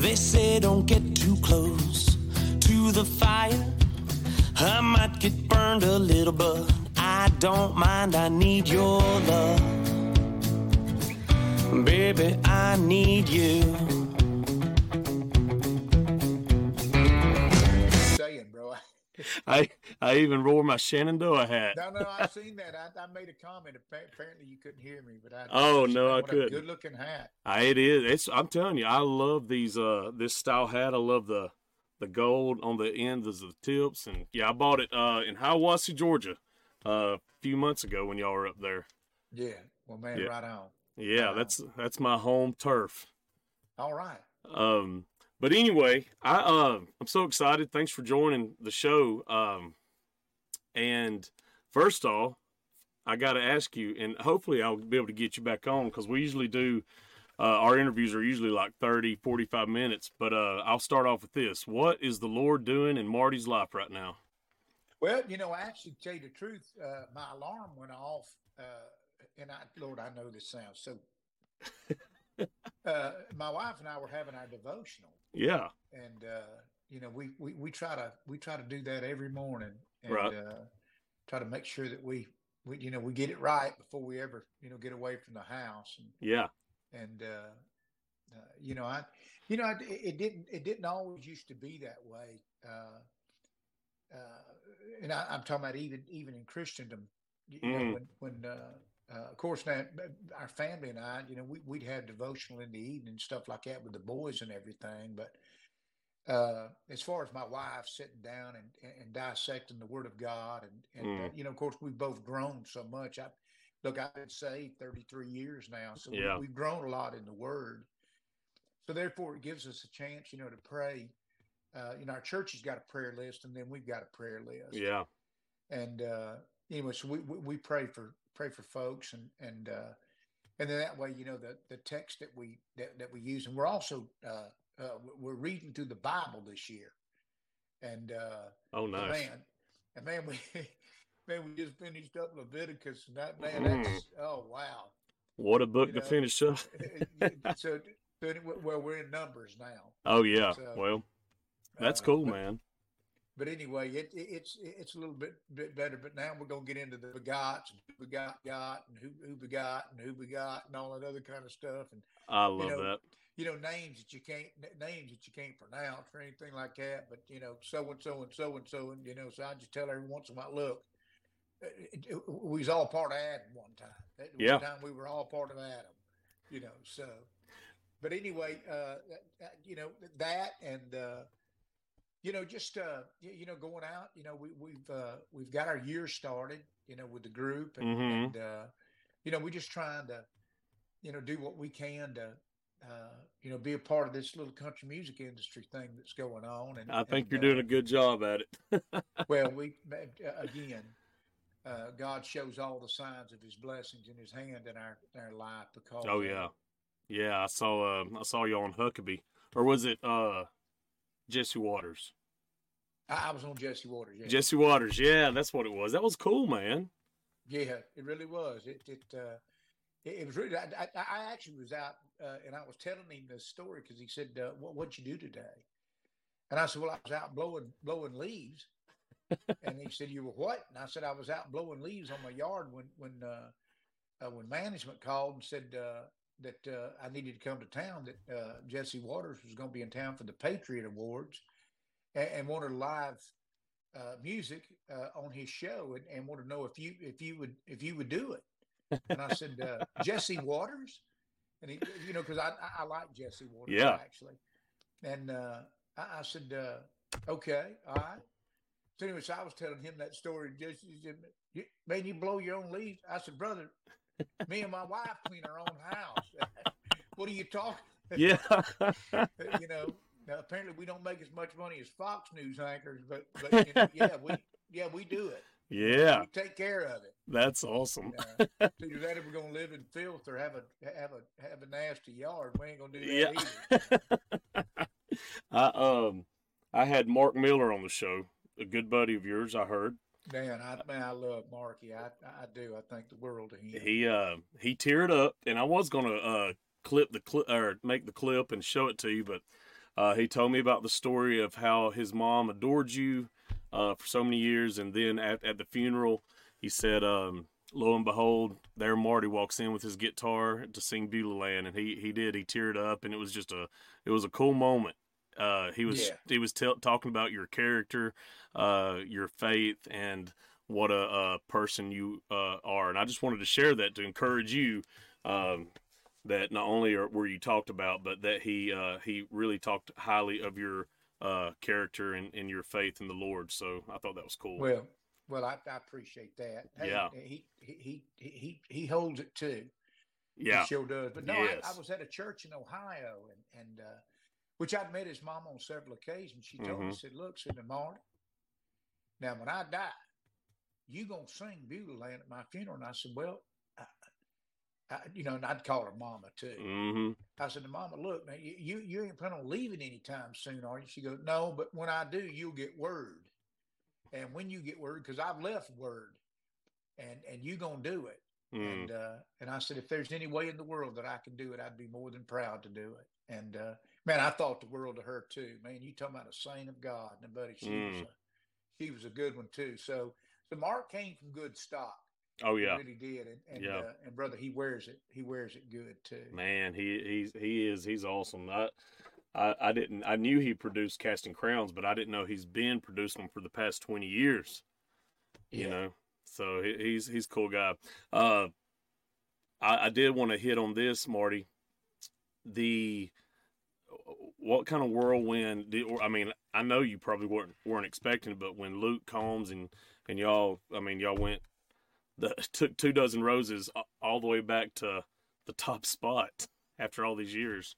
They say don't get too close to the fire. I might get burned a little, but I don't mind. I need your love. Baby, I need you. Saying, bro. I even wore my Shenandoah hat. No, I've seen that. I made a comment. Apparently, you couldn't hear me, but Oh no, I what a couldn't. good looking hat. It is. I'm telling you, I love these. This style hat. I love the gold on the ends of the tips, and yeah, I bought it in Hiawassee, Georgia, a few months ago when y'all were up there. Yeah. Well, man, Yeah. right on. Yeah, that's my home turf. All right. But anyway, I'm so excited. Thanks for joining the show. And first off, I got to ask you, and hopefully I'll be able to get you back on, because we usually do, our interviews are usually like 30, 45 minutes. But I'll start off with this. What is the Lord doing in Marty's life right now? Well, I actually tell you the truth, my alarm went off, and Lord, I know this sounds so. My wife and I were having our devotional. Yeah. And we try to do that every morning, and right. Try to make sure that we get it right before we ever get away from the house. And yeah. And it didn't always used to be that way. And I'm talking about even in Christendom. When of course, now our family and I, we'd have devotional in the evening, stuff like that with the boys and everything. But as far as my wife sitting down and dissecting the Word of God, and of course, we've both grown so much. I've been saved 33 years now, so we've grown a lot in the Word. So therefore, it gives us a chance, to pray. Our church has got a prayer list, and then we've got a prayer list. Yeah. And anyway, so we pray for folks, and then that way, the text that we use, and we're also we're reading through the Bible this year, and oh nice, man, we just finished up Leviticus, and that's oh wow, what a book to finish up. So we're in Numbers now. Oh yeah, so, well, that's cool, man. But anyway, it's a little bit better. But now we're gonna get into the begots, and who begot, and who begot, and who begot, and all that other kind of stuff. And I love that. Names that you can't pronounce or anything like that. But so and so and so and so, and so I just tell every once in a while, look, we was all part of Adam one time. One time we were all part of Adam. So. But anyway, that and. Just going out. We've got our year started. With the group, and we're just trying to, do what we can to, be a part of this little country music industry thing that's going on. And I think you're doing a good job at it. Well, God shows all the signs of His blessings in His hand in our life because. Oh yeah, I saw you on Huckabee, or was it? Jesse Waters. I was on Jesse Waters. Yeah. Jesse Waters, yeah, that's what it was. That was cool, man. Yeah, it really was. It was really. I actually was out, and I was telling him this story because he said, "What'd you do today?" And I said, "Well, I was out blowing leaves." And he said, "You were what?" And I said, "I was out blowing leaves on my yard when management called and said." That I needed to come to town, that Jesse Waters was going to be in town for the Patriot Awards and wanted live music on his show and wanted to know if you would do it. And I said, Jesse Waters? And he, because I like Jesse Waters, actually. And I said, okay, all right. So anyway, so I was telling him that story. Jesse said, man, you blow your own leaves? I said, brother, me and my wife clean our own house. What are you talking? Yeah. Now, apparently we don't make as much money as Fox News anchors, but we do it. Yeah. We take care of it. That's awesome. So you're that if we're gonna live in filth or have a nasty yard, we ain't gonna do that either. I had Mark Miller on the show, a good buddy of yours, I heard. Man, I love Marky. I do. I think the world of him. He teared up, and I was gonna clip the clip or make the clip and show it to you, but He told me about the story of how his mom adored you for so many years, and then at the funeral, he said, lo and behold, there Marty walks in with his guitar to sing Beulah Land, and he teared up, and it was a cool moment. He was talking about your character, your faith, and what a person you are, and I just wanted to share that to encourage you. That not only were you talked about, but that he really talked highly of your character and your faith in the Lord. So I thought that was cool. Well, I appreciate that. Hey, yeah, he holds it too. Yeah, he sure does. But no, yes. I was at a church in Ohio, and which I'd met his mom on several occasions. She told me, said, "Look, said Marty, now when I die, you gonna sing Beulah Land at my funeral?" And I said, "Well." And I'd call her Mama too. I said to Mama, "Look, man, you ain't planning on leaving anytime soon, are you?" She goes, "No, but when I do, you'll get word. And when you get word, because I've left word, and you gonna do it." And I said, "If there's any way in the world that I can do it, I'd be more than proud to do it." And man, I thought the world of her too. Man, you talking about a saint of God, and buddy, she was a good one too. So Mark came from good stock. Oh yeah, he really did, and brother, he wears it. He wears it good too. Man, he's awesome. I knew he produced Casting Crowns, but I didn't know he's been producing them for the past 20 years. You know, so he's a cool guy. I did want to hit on this, Marty. What kind of whirlwind? I know you probably weren't expecting it, but when Luke Combs and y'all went. Took 2 Dozen Roses all the way back to the top spot after all these years.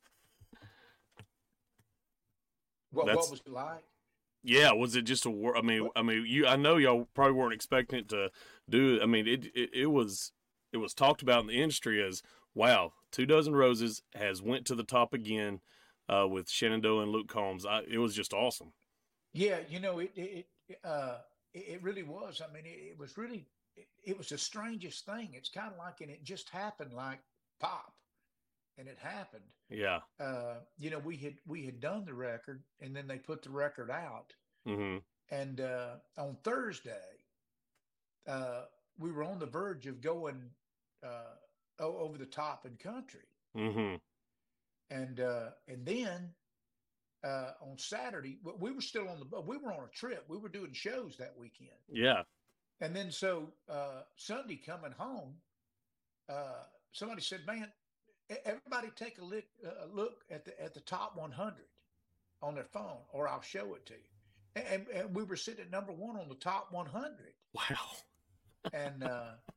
What was it like? Yeah, was it just I know y'all probably weren't expecting it to do. It was talked about in the industry as, wow, 2 Dozen Roses has went to the top again with Shenandoah and Luke Combs. It was just awesome. Yeah, it really was. It was really. It was the strangest thing. It's kind of like, and it just happened like pop, and it happened. Yeah. We had done the record, and then they put the record out. And on Thursday, we were on the verge of going over the top in country. And then on Saturday, we were still we were on a trip. We were doing shows that weekend. Yeah. And then so Sunday coming home, somebody said, "Man, everybody take a look at the top 100 on their phone, or I'll show it to you." And we were sitting at number 1 on the top 100. Wow. And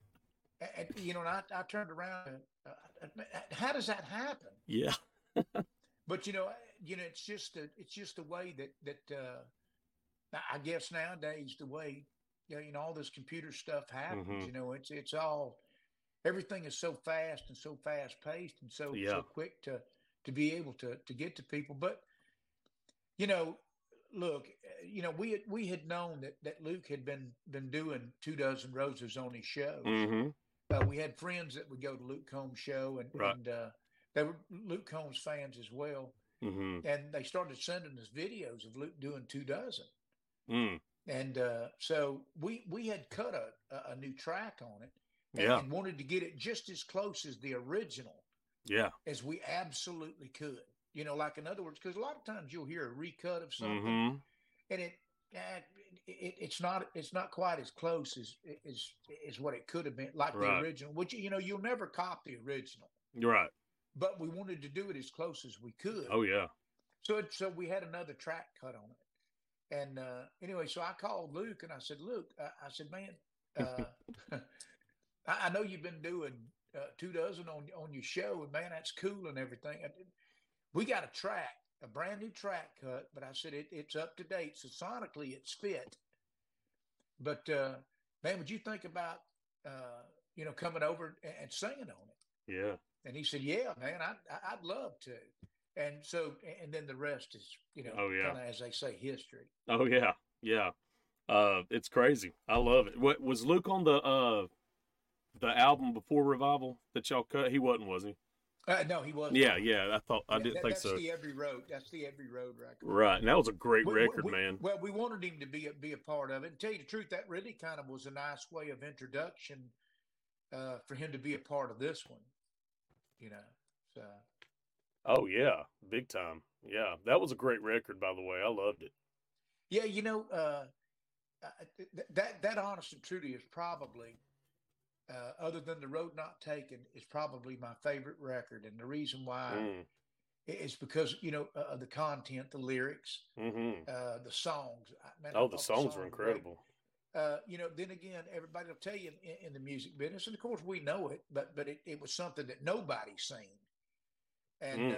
I turned around and how does that happen? Yeah. But it's just the way that I guess nowadays the way. All this computer stuff happens. It's all, everything is so fast and so fast paced and so quick to be able to get to people. But, look, we had known that Luke had been doing 2 Dozen Roses on his shows. We had friends that would go to Luke Combs' show, and they were Luke Combs fans as well. And they started sending us videos of Luke doing 2 Dozen. And so we had cut a new track on it and wanted to get it just as close as the original as we absolutely could. Like in other words, because a lot of times you'll hear a recut of something and it's not quite as close as what it could have been, like the original, which, you'll never copy the original. Right. But we wanted to do it as close as we could. Oh, yeah. So we had another track cut on it. And anyway, so I called Luke and I said, "Luke, I said, man, I know you've been doing 2 Dozen on your show, and man, that's cool and everything. We got a brand new track cut, but I said it's up to date, so sonically it's fit. But man, would you think about coming over and singing on it?" Yeah. And he said, "Yeah, man, I'd love to." And so, and then the rest is, kind of, as they say, history. Oh yeah, yeah. It's crazy. I love it. What was Luke on the album before Revival that y'all cut? He wasn't, was he? No, he was Yeah, not. yeah. I didn't think That's so. the Every Road. That's the Every Road record. Right, and that was a great record, man. Well, we wanted him to be a part of it. And tell you the truth, that really kind of was a nice way of introduction for him to be a part of this one. You know, so. Oh yeah, big time. Yeah, that was a great record, by the way. I loved it. Yeah, that honest and truly is probably, other than The Road Not Taken, is probably my favorite record. And the reason why is because, of the content, the lyrics, Mm-hmm. the songs. Man, I Oh, the thought songs were were great. incredible. Then again, everybody will tell you in the music business, and of course we know it, but it was something that nobody's seen. And,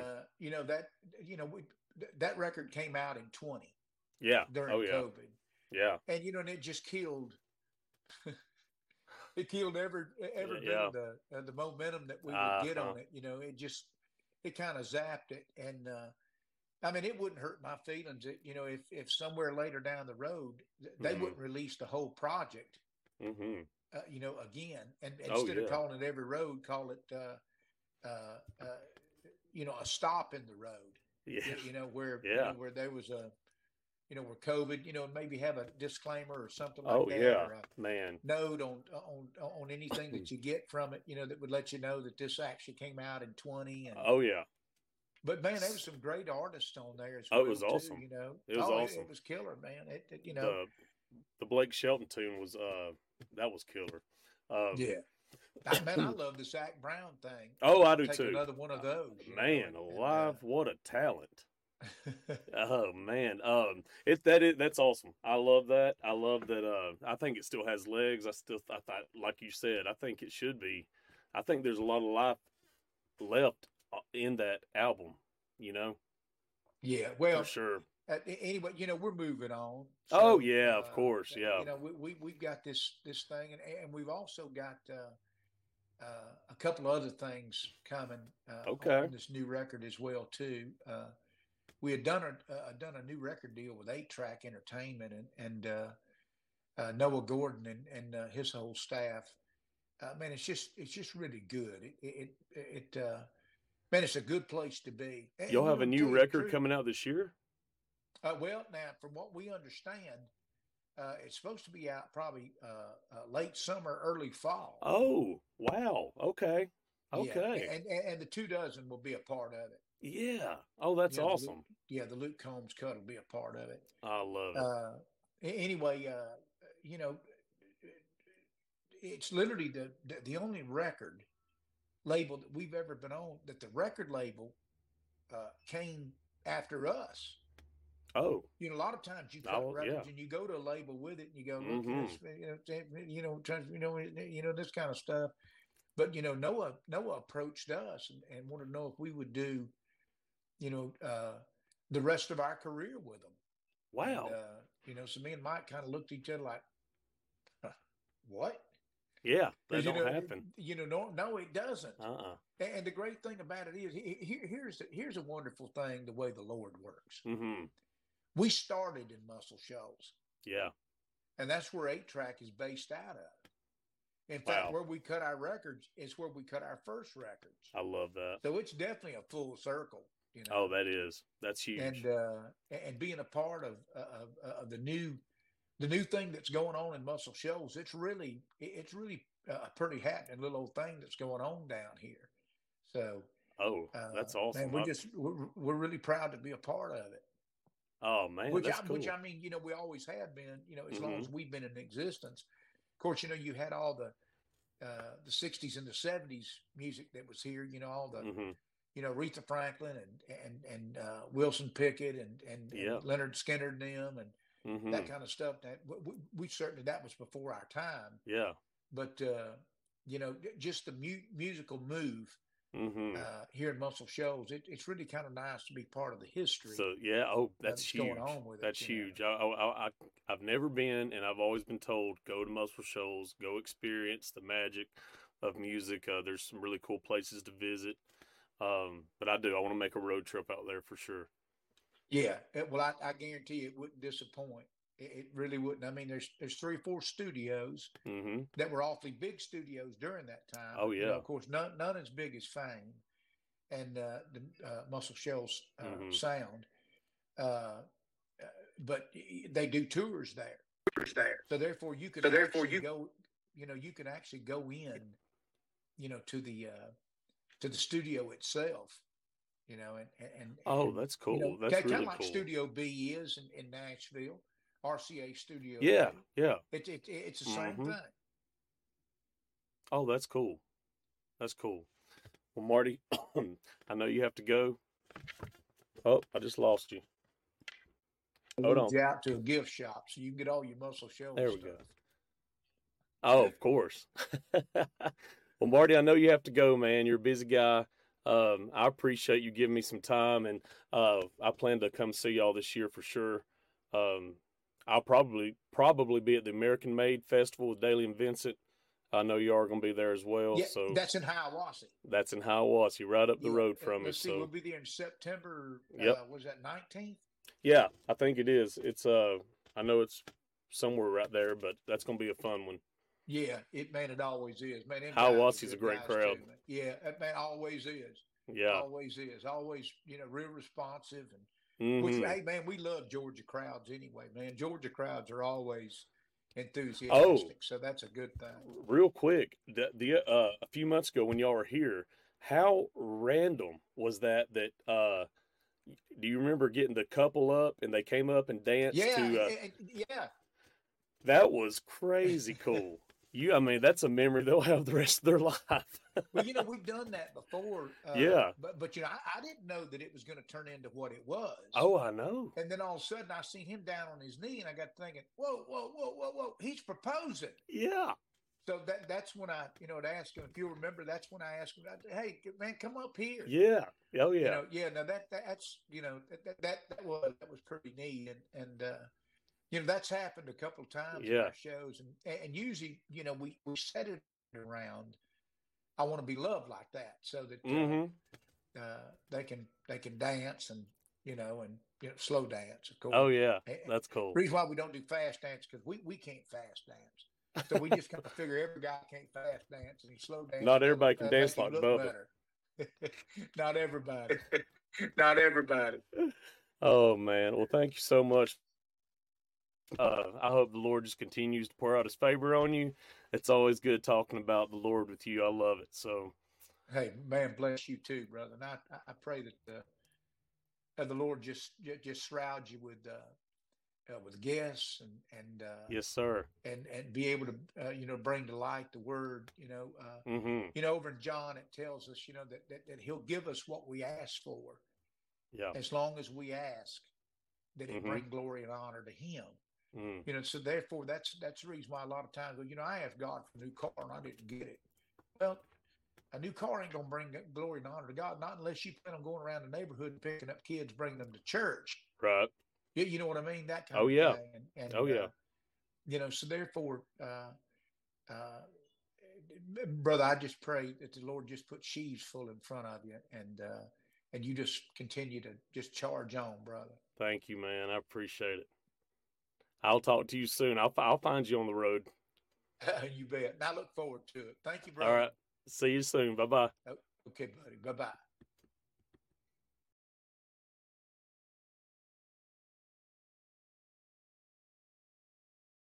that record came out in 20 Yeah. during Oh yeah. COVID. Yeah. And and it just killed. It killed every bit Yeah. of the momentum that we would get on it. It kind of zapped it, and I mean, it wouldn't hurt my feelings that if somewhere later down the road they wouldn't release the whole project, Mm-hmm. Again, and Oh, instead of yeah. calling it Every Road, call it a stop in the road. Yeah. Where Yeah. where there was a where COVID, and maybe have a disclaimer or something like Oh that, yeah, or a man. note on anything that you get from it, that would let you know that this actually came out in 20. And Oh yeah. but man, there was some great artists on there as Oh, well. it was too, awesome. It was awesome. It was killer, man. The Blake Shelton tune was that was killer. Yeah. I love the Zach Brown thing. Oh, I do Take too. Another one of those. Man, alive! What a talent! And, Oh man, that's awesome. I love that. I love that. I think it still has legs. I thought, like you said, I think it should be. I think there's a lot of life left in that album. yeah. Well, For sure. Anyway, we're moving on. Oh So, yeah, of course, yeah. we've got this thing, and we've also got a couple of other things coming Okay. on this new record as well too. We had done a new record deal with 8-Track Entertainment and Noah Gordon and his whole staff. Man, it's just really good. Man, it's a good place to be. And, You'll have a to new tell you the record truth, coming out this year. well, now from what we understand, it's supposed to be out probably late summer, early fall. Oh wow. Okay. Yeah, Okay. and the 2 dozen will be a part of it. Yeah. Oh, that's The Luke, awesome. the Luke Combs cut will be a part of it. I love it. Anyway, it's literally the only record label that we've ever been on that the record label came after us. Oh. A lot of times you cut records and you go to a label with it and you go, look at this, this kind of stuff. But Noah approached us and wanted to know if we would do, the rest of our career with them. Wow. And, so me and Mike kind of looked at each other like, what? Yeah, that don't happen. No, it doesn't. Uh-uh. And the great thing about it is, here's a wonderful thing, the way the Lord works. Mm-hmm. We started in Muscle Shoals. Yeah. And that's where 8-Track is based out of. In fact, where we cut our records is where we cut our first records. I love that. So it's definitely a full circle. Oh, that is. That's huge. And being a part of the new thing that's going on in Muscle Shoals, it's really a pretty happening little old thing that's going on down here. So. Oh, that's awesome. Man, we're really proud to be a part of it. Oh man, that's cool. Which I mean, we always have been. As long as we've been in existence. Of course, you had all the 60s and the 70s music that was here. All the Aretha Franklin and Wilson Pickett and Leonard Skinner and them and that kind of stuff. That we certainly, that was before our time. Yeah. But just the musical move here in Muscle Shoals, it's really kind of nice to be part of the history. So yeah, that's huge. Going on with that's huge. I've never been, and I've always been told, go to Muscle Shoals, go experience the magic of music. There's some really cool places to visit. But I want to make a road trip out there for sure. Yeah, well, I guarantee you it wouldn't disappoint. It really wouldn't. I mean, there's 3 or 4 studios that were awfully big studios during that time. Oh yeah. Of course, none as big as Fame, and the Muscle Shoals Mhm. sound. But they do tours there. So therefore, you can actually go. You can actually go in. To the studio itself. Oh, that's cool. That's kind of really like cool. Studio B is in Nashville, RCA Studio Yeah, B. yeah. It's the same Mhm. thing. Oh, that's cool. That's cool. Well, Marty, I know you have to go. Oh, I just lost you. I Hold lead on. you out to a gift shop so you can get all your Muscle Shoals There we stuff. go. Oh, of course. Well, Marty, I know you have to go, man. You're a busy guy. I appreciate you giving me some time, and I plan to come see y'all this year for sure. I'll probably be at the American Made Festival with Daly and Vincent. I know you are going to be there as well. Yeah, So that's in Hiawassee. that's in Hiawassee, right up the road from Let's us. see, So we'll be there in September. yep. Was that 19th? Yeah, I think it is. It's I know it's somewhere right there, but that's going to be a fun one. Yeah, it always is, man. Hiawassee's a great crowd. Too, man. Yeah, man, always is. Yeah, always is. Always, real responsive and mm-hmm. hey, man, we love Georgia crowds anyway, man. Georgia crowds are always enthusiastic, so that's a good thing. Real quick, a few months ago when y'all were here, how random was that? Do you remember getting the couple up and they came up and danced? Yeah. That was crazy cool. I mean, that's a memory they'll have the rest of their life. Well, we've done that before. Yeah. But I didn't know that it was going to turn into what it was. Oh, I know. And then all of a sudden I seen him down on his knee and I got thinking, whoa, he's proposing. Yeah. So that's when I, had asked him, if you remember, that's when I asked him, hey, man, come up here. Yeah. Oh, yeah. Now that's, that was pretty neat. And that's happened a couple of times in our shows. And usually, we set it around, I want to be loved like that so that they can dance and, slow dance, of course. Oh, yeah. That's cool. The reason why we don't do fast dance because we can't fast dance. So we just kind of figure every guy can't fast dance and he slow dance. Not everybody can dance like Bubba. Not everybody. Not everybody. Oh, man. Well, thank you so much. I hope the Lord just continues to pour out his favor on you. It's always good talking about the Lord with you. I love it. So, hey, man, bless you too, brother. And I pray that the Lord just shroud you with gifts and yes, sir, and be able to bring to light the word. Over in John it tells us that He'll give us what we ask for. Yeah, as long as we ask that it bring glory and honor to Him. So therefore that's the reason why a lot of times, I asked God for a new car and I didn't get it. Well, a new car ain't gonna bring glory and honor to God, not unless you plan on going around the neighborhood and picking up kids, bringing them to church. Right. You know what I mean? That kind of thing. And, so therefore, brother, I just pray that the Lord just put sheaves full in front of you and you just continue to just charge on, brother. Thank you, man. I appreciate it. I'll talk to you soon. I'll find you on the road. You bet. And I look forward to it. Thank you, brother. All right. See you soon. Bye-bye. Okay, buddy. Bye-bye.